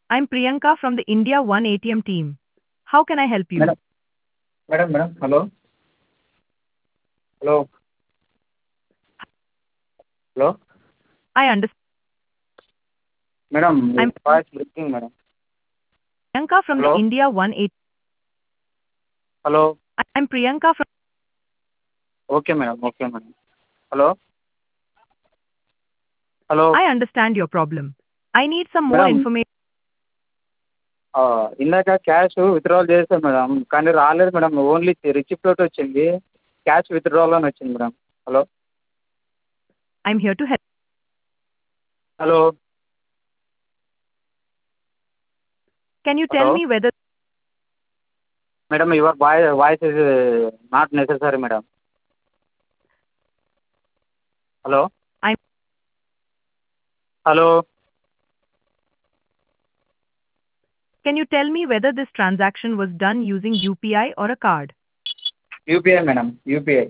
I'm Priyanka from the India One ATM team. How can I help you? Madam, madam. Hello, hello, hello. I understand. Madam, I'm your voice breaking, madam. Priyanka from the Hello, India One ATM. hello. I'm Priyanka from. Okay, madam. Okay, madam. Hello, hello. I understand your problem. I need some more Madam, information. ఇందాక cash withdrawal చేశాను madam, కానీ రాలేదు madam. Only receipt ఒకటి వచ్చింది. Cash withdrawal అని వచ్చింది madam. Hello, I'm here to help. Hello, Can you tell hello. me whether madam, your voice is not necessary madam. Hello, I'm hello. Can you tell me whether this transaction was done using UPI or a card? UPI madam, UPI.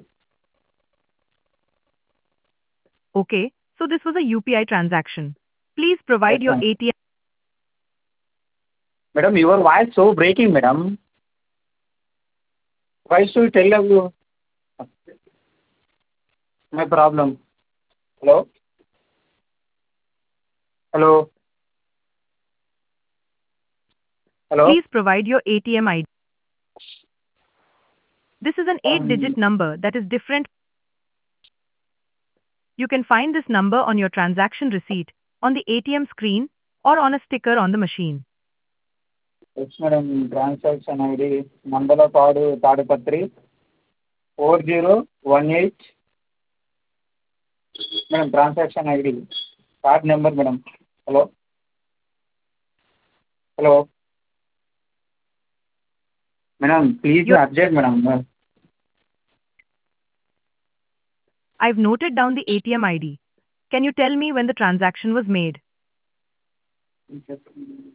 Okay, so this was a UPI transaction. Please provide yes your madam. ATM. Madam, your voice so breaking madam. Voice to tell you my problem. Hello, hello, hello. Please provide your ATM ID. This is an 8-digit number that is different. You can find this number on your transaction receipt, on the ATM screen, or on a sticker on the machine. Yes madam, transaction ID Mandalapadu Tadipatri 4018. Madam, transaction ID card number madam. Hello, hello. Madam, please Your, urgent madam. I've noted down the ATM ID. Can you tell me when the transaction was made?